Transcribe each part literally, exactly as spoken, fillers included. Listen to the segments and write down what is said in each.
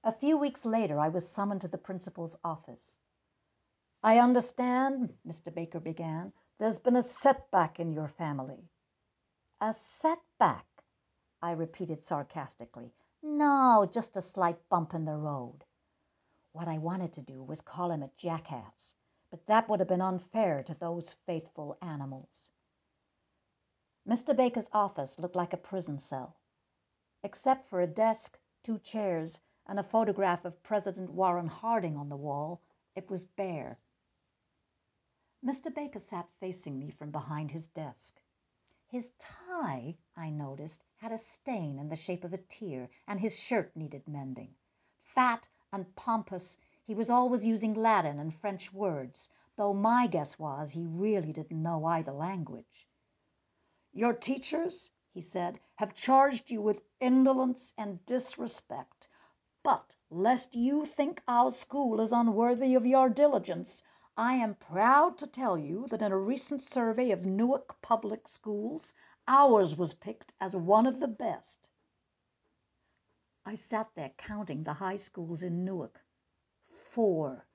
A few weeks later, I was summoned to the principal's office. "I understand," Mister Baker began, "there's been a setback in your family." "A setback?" I repeated sarcastically. "No, just a slight bump in the road." What I wanted to do was call him a jackass, but that would have been unfair to those faithful animals. Mister Baker's office looked like a prison cell. Except for a desk, two chairs, and a photograph of President Warren Harding on the wall, it was bare. Mister Baker sat facing me from behind his desk. His tie, I noticed, had a stain in the shape of a tear, and his shirt needed mending. Fat and pompous, he was always using Latin and French words, though my guess was he really didn't know either language. "Your teachers," he said, "have charged you with indolence and disrespect. But, lest you think our school is unworthy of your diligence, I am proud to tell you that in a recent survey of Newark Public Schools, ours was picked as one of the best." I sat there counting the high schools in Newark. Four.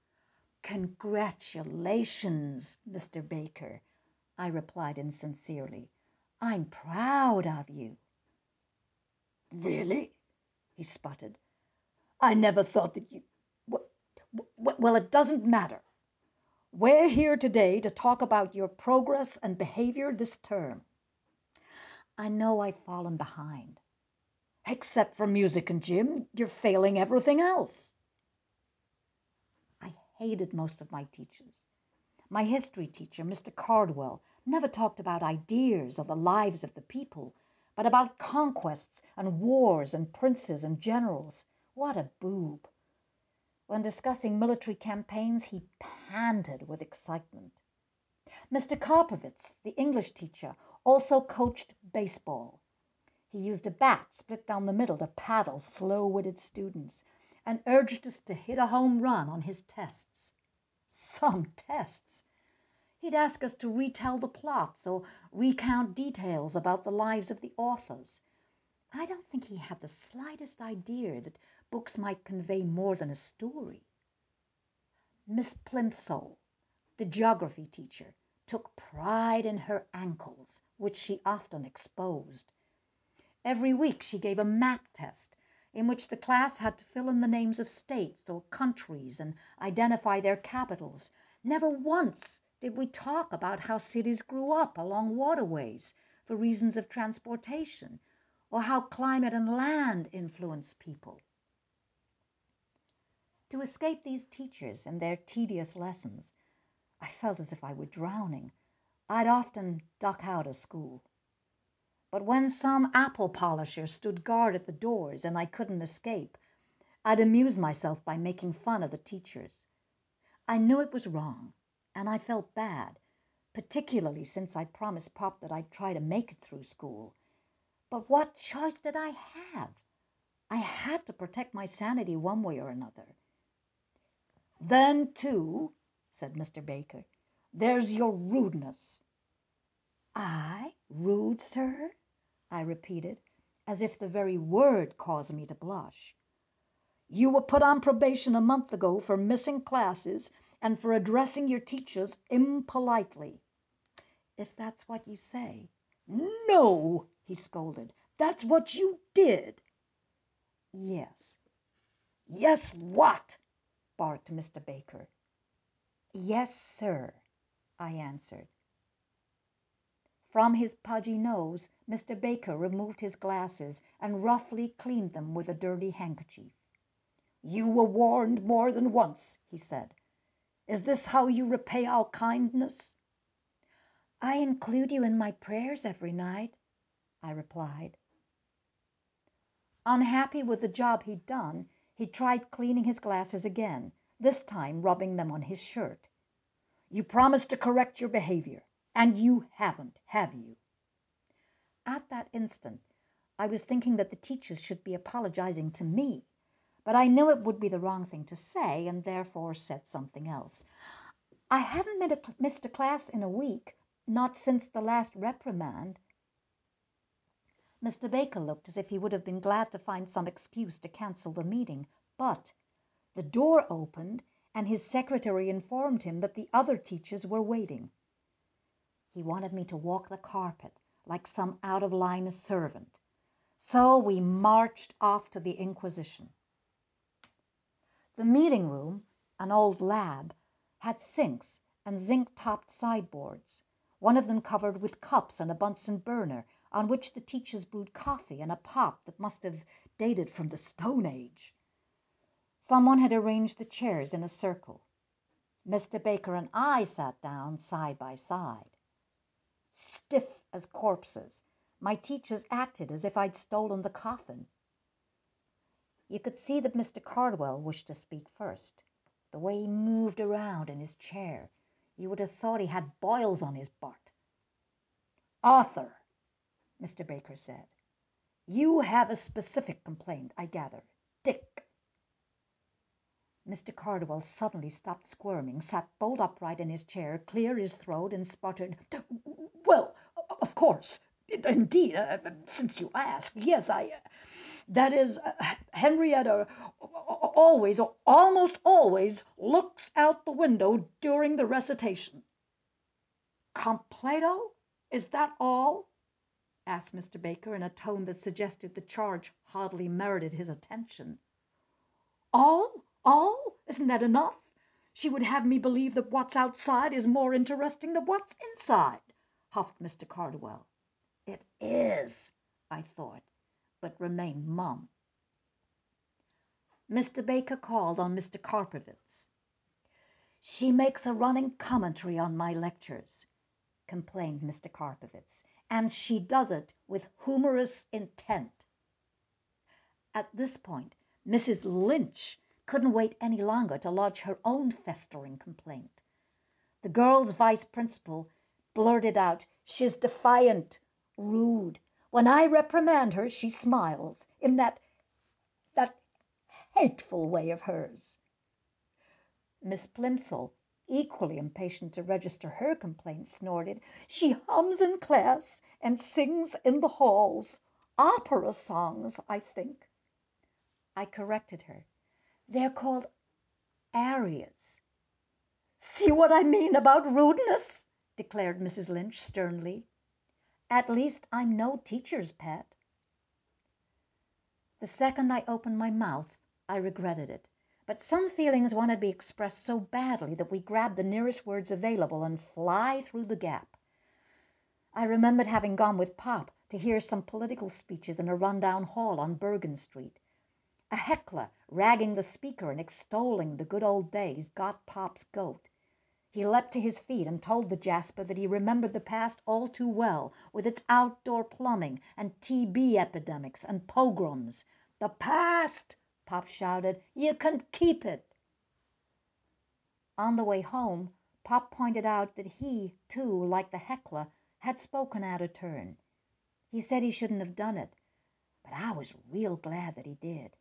"Congratulations, Mister Baker," I replied insincerely. "I'm proud of you." "Really?" he sputtered. "I never thought that you... Well, it doesn't matter. We're here today to talk about your progress and behavior this term." "I know I've fallen behind." "Except for music and gym, you're failing everything else." I hated most of my teachers. My history teacher, Mister Cardwell, never talked about ideas or the lives of the people, but about conquests and wars and princes and generals. What a boob. When discussing military campaigns, he panted with excitement. Mister Karpovitz, the English teacher, also coached baseball. He used a bat split down the middle to paddle slow-witted students and urged us to hit a home run on his tests. Some tests! He'd ask us to retell the plots or recount details about the lives of the authors. I don't think he had the slightest idea that books might convey more than a story. Miss Plimsoll, the geography teacher, took pride in her ankles, which she often exposed. Every week she gave a map test in which the class had to fill in the names of states or countries and identify their capitals. Never once did we talk about how cities grew up along waterways for reasons of transportation, or how climate and land influence people. To escape these teachers and their tedious lessons, I felt as if I were drowning. I'd often duck out of school. But when some apple polisher stood guard at the doors and I couldn't escape, I'd amuse myself by making fun of the teachers. I knew it was wrong, and I felt bad, particularly since I promised Pop that I'd try to make it through school. But what choice did I have? I had to protect my sanity one way or another. "Then, too," said Mister Baker, "there's your rudeness." "I? Rude, sir?" I repeated, as if the very word caused me to blush. "You were put on probation a month ago for missing classes and for addressing your teachers impolitely." "If that's what you say." "No," he scolded. "That's what you did." "Yes." "Yes, what?" barked Mister Baker. "Yes, sir," I answered. From his pudgy nose, Mister Baker removed his glasses and roughly cleaned them with a dirty handkerchief. "You were warned more than once," he said. "Is this how you repay our kindness?" "I include you in my prayers every night," I replied. Unhappy with the job he'd done, he tried cleaning his glasses again, this time rubbing them on his shirt. "You promised to correct your behavior, and you haven't, have you?" At that instant, I was thinking that the teachers should be apologizing to me, but I knew it would be the wrong thing to say, and therefore said something else. "I haven't missed a class in a week, not since the last reprimand." Mister Baker looked as if he would have been glad to find some excuse to cancel the meeting, But the door opened, and his secretary informed him that the other teachers were waiting. He wanted me to walk the carpet like some out-of-line servant. So we marched off to the Inquisition. The meeting room, an old lab, had sinks and zinc-topped sideboards, one of them covered with cups and a Bunsen burner on which the teachers brewed coffee in a pot that must have dated from the Stone Age. Someone had arranged the chairs in a circle. Mister Baker and I sat down side by side. Stiff as corpses, my teachers acted as if I'd stolen the coffin. You could see that Mister Cardwell wished to speak first. The way he moved around in his chair, you would have thought he had boils on his butt. "Arthur," Mister Baker said, "you have a specific complaint, I gather. Dick." Mister Cardwell suddenly stopped squirming, sat bolt upright in his chair, cleared his throat, and sputtered, "Well, of course, indeed, uh, since you ask, yes, I... Uh, that is, uh, Henrietta always, or almost always, looks out the window during the recitation." "Completo? Is that all?" asked Mister Baker in a tone that suggested the charge hardly merited his attention. "All? All? Isn't that enough? She would have me believe that what's outside is more interesting than what's inside," huffed Mister Cardwell. It is, I thought, but remained mum. Mister Baker called on Mister Karpovitz. "She makes a running commentary on my lectures," complained Mister Karpovitz, "and she does it with humorous intent." At this point, Missus Lynch couldn't wait any longer to lodge her own festering complaint. The girl's vice principal blurted out, "She's defiant, rude. When I reprimand her, she smiles in that, that hateful way of hers." Miss Plimsoll, equally impatient to register her complaint, snorted, "She hums in class and sings in the halls. Opera songs, I think." I corrected her. "They're called arias." "See what I mean about rudeness?" declared Missus Lynch sternly. "At least I'm no teacher's pet." The second I opened my mouth, I regretted it, but some feelings wanted to be expressed so badly that we grabbed the nearest words available and fly through the gap. I remembered having gone with Pop to hear some political speeches in a rundown hall on Bergen Street. A heckler, ragging the speaker and extolling the good old days, got Pop's goat. He leapt to his feet and told the Jasper that he remembered the past all too well, with its outdoor plumbing and T B epidemics and pogroms. "The past," Pop shouted. "You can keep it." On the way home, Pop pointed out that he, too, like the heckler, had spoken out of turn. He said he shouldn't have done it, but I was real glad that he did.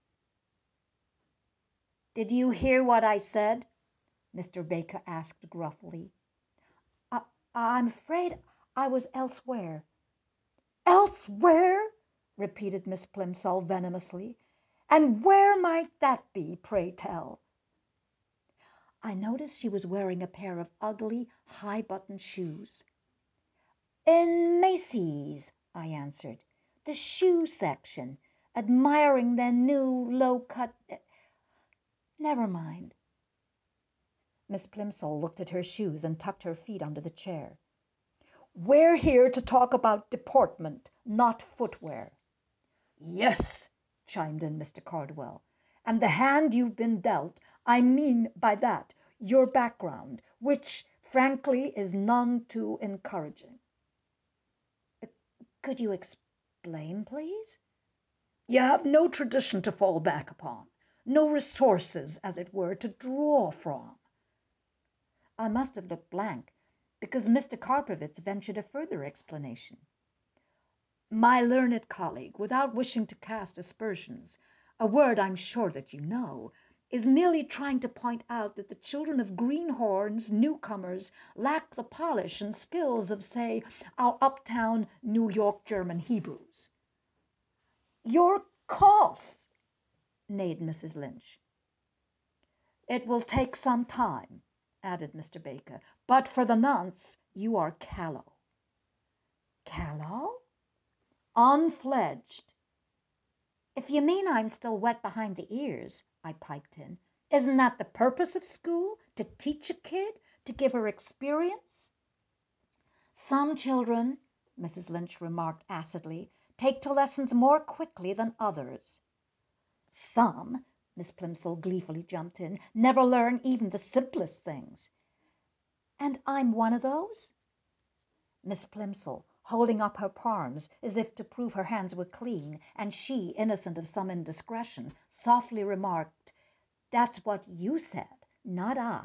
"Did you hear what I said?" Mister Baker asked gruffly. I, I'm afraid I was elsewhere." "Elsewhere?" repeated Miss Plimsoll venomously. "And where might that be, pray tell?" I noticed she was wearing a pair of ugly, high-buttoned shoes. "In Macy's," I answered. "The shoe section, admiring their new low-cut... Never mind." Miss Plimsoll looked at her shoes and tucked her feet under the chair. "We're here to talk about deportment, not footwear." "Yes," chimed in Mister Cardwell, "and the hand you've been dealt, I mean by that your background, which, frankly, is none too encouraging." "Could you explain, please?" "You have no tradition to fall back upon, no resources, as it were, to draw from." I must have looked blank, because Mister Karpovitz ventured a further explanation. "My learned colleague, without wishing to cast aspersions, a word I'm sure that you know, is merely trying to point out that the children of greenhorns, newcomers, lack the polish and skills of, say, our uptown New York German Hebrews." "Your costs!" neighed Missus Lynch. It will take some time, added Mister Baker, but for the nonce you are callow. Callow? Unfledged. If you mean I'm still wet behind the ears, I piped in, isn't that the purpose of school? To teach a kid? To give her experience? Some children, Missus Lynch remarked acidly, take to lessons more quickly than others. Some, Miss Plimsoll gleefully jumped in, never learn even the simplest things. And I'm one of those? Miss Plimsoll, holding up her palms as if to prove her hands were clean, and she, innocent of some indiscretion, softly remarked, "That's what you said, not I."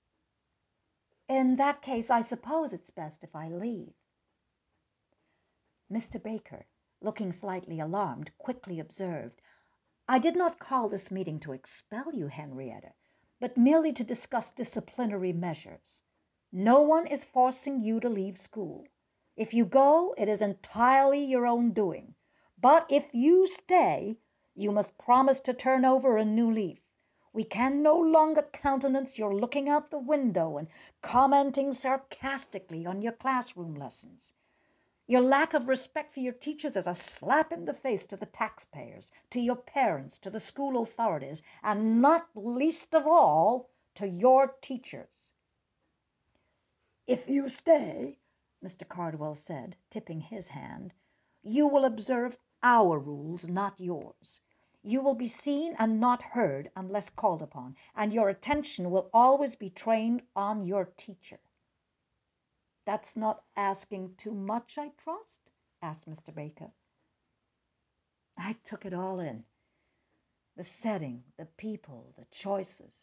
In that case, I suppose it's best if I leave. Mister Baker, looking slightly alarmed, quickly observed, "I did not call this meeting to expel you, Henrietta, but merely to discuss disciplinary measures. No one is forcing you to leave school. If you go, it is entirely your own doing. But if you stay, you must promise to turn over a new leaf. We can no longer countenance your looking out the window and commenting sarcastically on your classroom lessons. Your lack of respect for your teachers is a slap in the face to the taxpayers, to your parents, to the school authorities, and not least of all, to your teachers." "If you stay," Mister Cardwell said, tipping his hand, "you will observe our rules, not yours. You will be seen and not heard unless called upon, and your attention will always be trained on your teacher." "That's not asking too much, I trust?" asked Mister Baker. I took it all in. The setting, the people, the choices.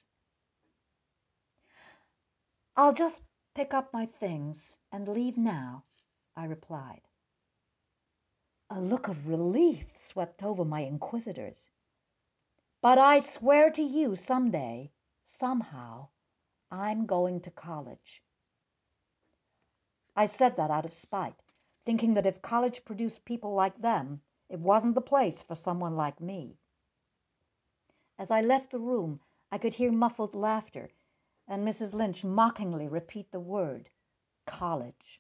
"I'll just pick up my things and leave now," I replied. A look of relief swept over my inquisitors. "But I swear to you someday, somehow, I'm going to college." I said that out of spite, thinking that if college produced people like them, it wasn't the place for someone like me. As I left the room, I could hear muffled laughter and Missus Lynch mockingly repeat the word, college.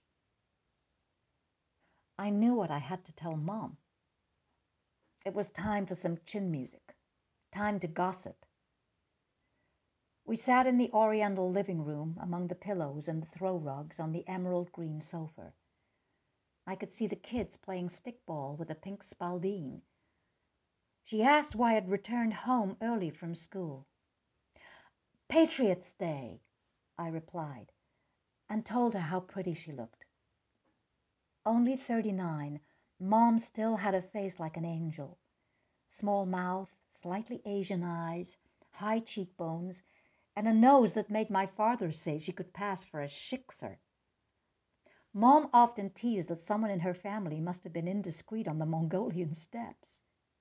I knew what I had to tell Mom. It was time for some chin music, time to gossip. We sat in the oriental living room among the pillows and the throw rugs on the emerald green sofa. I could see the kids playing stickball with a pink Spalding. She asked why I'd returned home early from school. "Patriots' Day," I replied, and told her how pretty she looked. Only thirty-nine, Mom still had a face like an angel. Small mouth, slightly Asian eyes, high cheekbones, and a nose that made my father say she could pass for a Schickser. Mom often teased that someone in her family must have been indiscreet on the Mongolian steppes.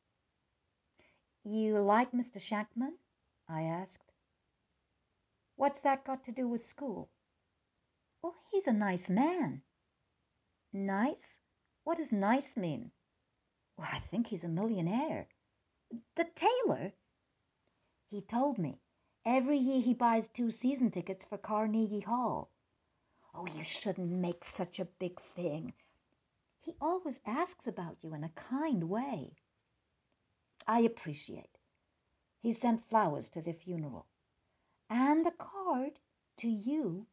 "You like Mister Shankman?" I asked. "What's that got to do with school?" "Oh, he's a nice man." "Nice? What does nice mean?" "Well, I think he's a millionaire." "The tailor?" "He told me. Every year he buys two season tickets for Carnegie Hall." "Oh, you shouldn't make such a big thing." "He always asks about you in a kind way." "I appreciate." He sent flowers to the funeral. "And a card to you."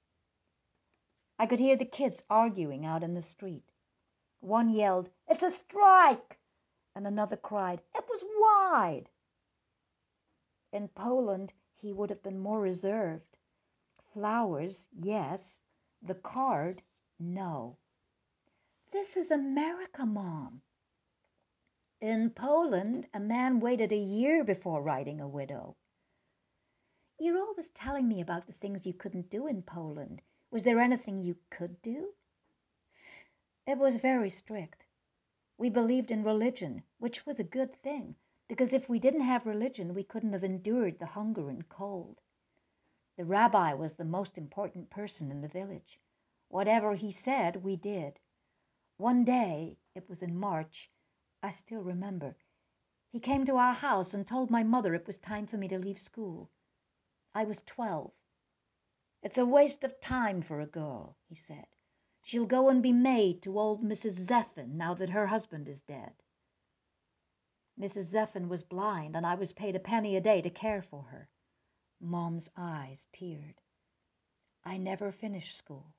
I could hear the kids arguing out in the street. One yelled, "It's a strike!" and another cried, "It was wide." In Poland, he would have been more reserved. Flowers, yes. The card, no. "This is America, Mom." In Poland, a man waited a year before writing a widow. "You're always telling me about the things you couldn't do in Poland. Was there anything you could do?" "It was very strict. We believed in religion, which was a good thing, because if we didn't have religion, we couldn't have endured the hunger and cold. The rabbi was the most important person in the village. Whatever he said, we did. One day, it was in March, I still remember, He came to our house and told my mother it was time for me to leave school. I was twelve. It's a waste of time for a girl, he said. She'll go and be maid to old Missus Zeffin now that her husband is dead. Missus Zeffin was blind, and I was paid a penny a day to care for her. Mom's eyes teared. I never finished school.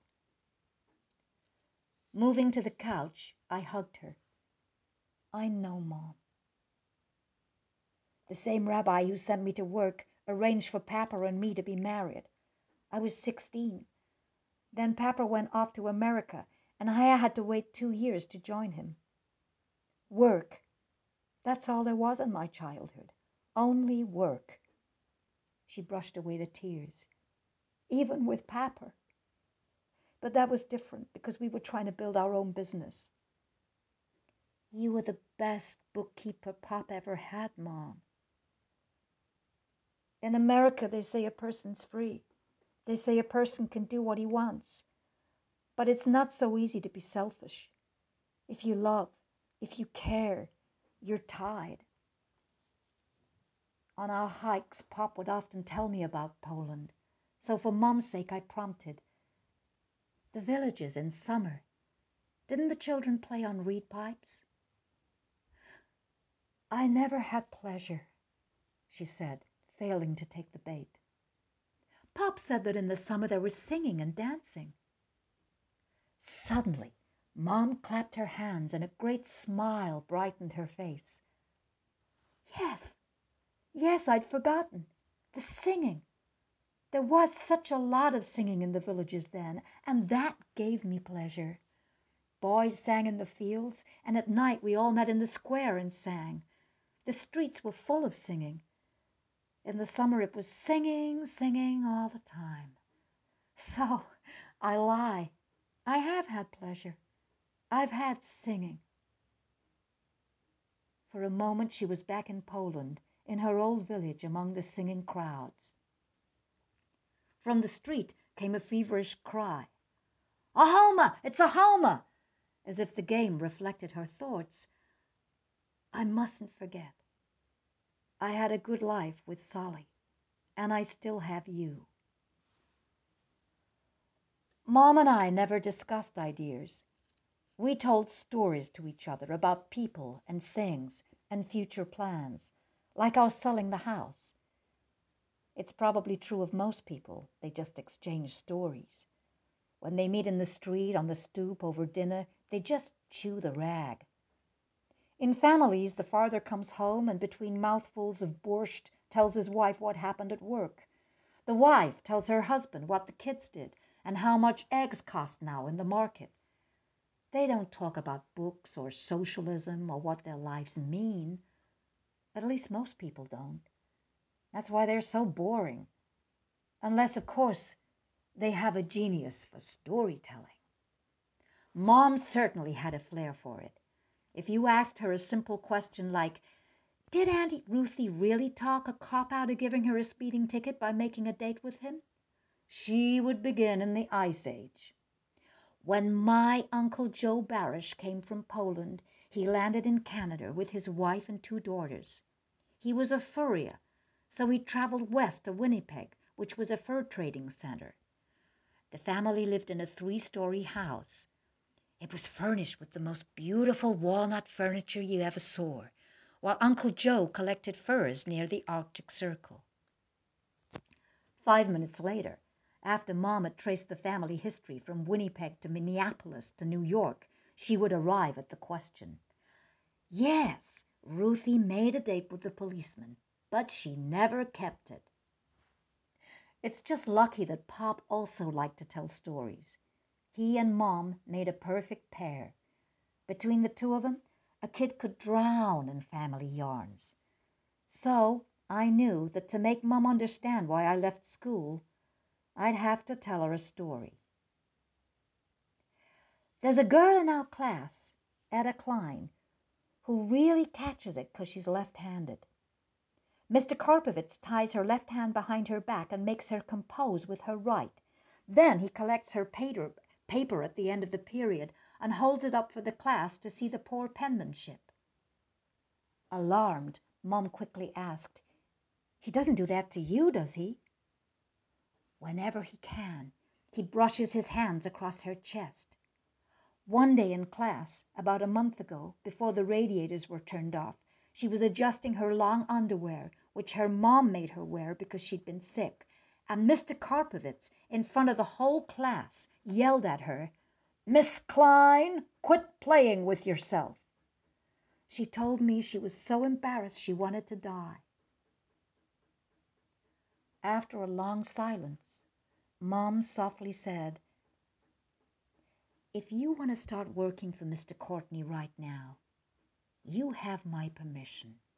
Moving to the couch, I hugged her. I know, Mom. The same rabbi who sent me to work arranged for Papa and me to be married. I was sixteen. Then Papa went off to America, and I had to wait two years to join him. Work. That's all there was in my childhood. Only work. She brushed away the tears. Even with Papa. But that was different because we were trying to build our own business. You were the best bookkeeper Pop ever had, Mom. In America, they say a person's free. They say a person can do what he wants. But it's not so easy to be selfish. If you love, if you care, you're tied. On our hikes, Pop would often tell me about Poland. So for Mom's sake, I prompted. The villages in summer. Didn't the children play on reed pipes? I never had pleasure, she said, failing to take the bait. Pop said that in the summer there was singing and dancing. Suddenly, Mom clapped her hands and a great smile brightened her face. Yes, yes, I'd forgotten. The singing. There was such a lot of singing in the villages then, and that gave me pleasure. Boys sang in the fields, and at night we all met in the square and sang. The streets were full of singing. In the summer it was singing, singing all the time. So, I lie. I have had pleasure. I've had singing. For a moment she was back in Poland, in her old village among the singing crowds. From the street came a feverish cry. A Homa! It's a Homa! As if the game reflected her thoughts. I mustn't forget. I had a good life with Solly, and I still have you. Mom and I never discussed ideas. We told stories to each other about people and things and future plans, like our selling the house. It's probably true of most people. They just exchange stories. When they meet in the street, on the stoop, over dinner, they just chew the rag. In families, the father comes home and between mouthfuls of borscht tells his wife what happened at work. The wife tells her husband what the kids did and how much eggs cost now in the market. They don't talk about books or socialism or what their lives mean. At least most people don't. That's why they're so boring. Unless, of course, they have a genius for storytelling. Mom certainly had a flair for it. If you asked her a simple question like, did Auntie Ruthie really talk a cop out of giving her a speeding ticket by making a date with him? She would begin in the Ice Age. When my Uncle Joe Barish came from Poland, he landed in Canada with his wife and two daughters. He was a furrier, so he traveled west to Winnipeg, which was a fur trading center. The family lived in a three-story house. It was furnished with the most beautiful walnut furniture you ever saw, while Uncle Joe collected furs near the Arctic Circle. Five minutes later, after Mom had traced the family history from Winnipeg to Minneapolis to New York, she would arrive at the question. Yes, Ruthie made a date with the policeman, but she never kept it. It's just lucky that Pop also liked to tell stories. He and Mom made a perfect pair. Between the two of them, a kid could drown in family yarns. So I knew that to make Mom understand why I left school, I'd have to tell her a story. There's a girl in our class, Etta Klein, who really catches it because she's left-handed. Mister Karpovitz ties her left hand behind her back and makes her compose with her right. Then he collects her paper, paper at the end of the period and holds it up for the class to see the poor penmanship. Alarmed, Mom quickly asked, "He doesn't do that to you, does he?" "Whenever he can. He brushes his hands across her chest. One day in class, about a month ago, before the radiators were turned off, she was adjusting her long underwear, which her mom made her wear because she'd been sick, and Mister Karpovitz, in front of the whole class, yelled at her, 'Miss Klein, quit playing with yourself.' She told me she was so embarrassed she wanted to die." After a long silence, Mom softly said, "If you want to start working for Mister Courtney right now, you have my permission."